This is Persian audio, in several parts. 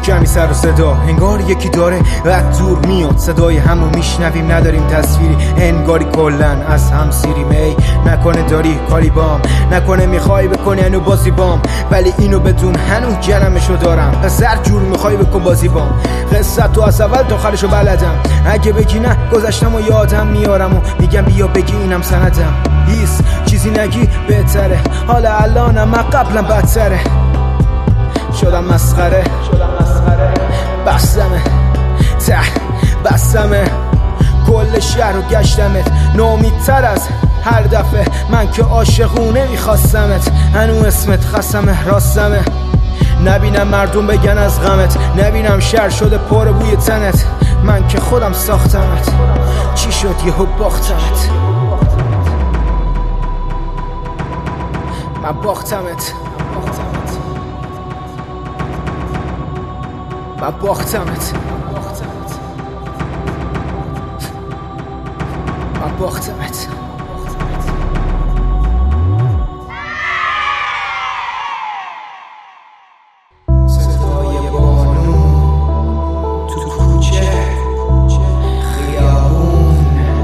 کمی سر و صدا، انگار یکی داره رد دور میاد، صدای همو میشنویم نداریم تصویری، انگاری کلن از هم سیریم. ای نکنه داری کاری بام، نکنه میخوای بکنی هنو بازی بام، ولی اینو بدون هنو جنمشو دارم. پسر جور میخوای بکن بازی بام، قصت تو از اول تا آخرشو بلدم. اگه بگی نه گذشتم و یادم میارم و میگم بیا بگی اینم سندم. هیس چیزی نگی بهتره، حالا الانم من قبلا بدتره. شدم مسخره بستمه بستمه کل شهر رو گشتمت، ناامیدتر از هر دفعه. من که عاشقونه میخواستمت، هنو اسمت خستمه راستمه. نبینم مردم بگن از غمت، نبینم شهر شده پر بوی تنت. من که خودم ساختمت، چی شد یهو باختمت؟ من باختمت، من باختمت، من باختمت. صدای بانو تو کوچه خیابون،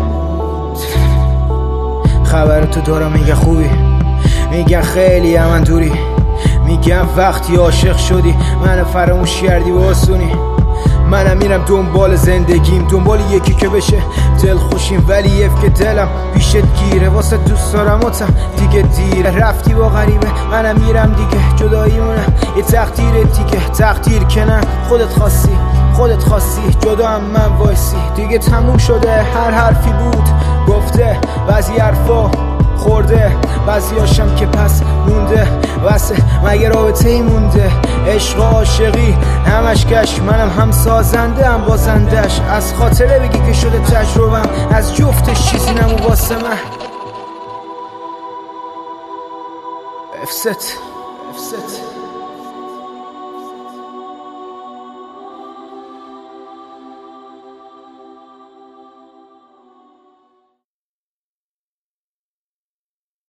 خبر تو دارم میگه خوبی، میگن خیلی من دوری، میگن وقتی عاشق شدی منو فراموش کردی به آسونی. منم میرم دنبال زندگیم، دنبال یکی که بشه دل خوشیم، ولی که دلم پیشت گیره. واسه دوست دارمتم دیگه دیره، رفتی با غریبه منم میرم دیگه. جداییمونه یه تقدیر دیگه، تقدیر که نه خودت خواستی جدا هم من وایسی. دیگه تموم شده هر حرفی بود گفته، بعضی حرفا خورده بعضی هاشم که پس مونده. واسه مگه رابطه ای مونده؟ عشق و عاشقی همش کش، منم هم سازنده هم بازندش. از خاطره بگی که شده تجربم، از جفتش چیزی نمو واسه من. افست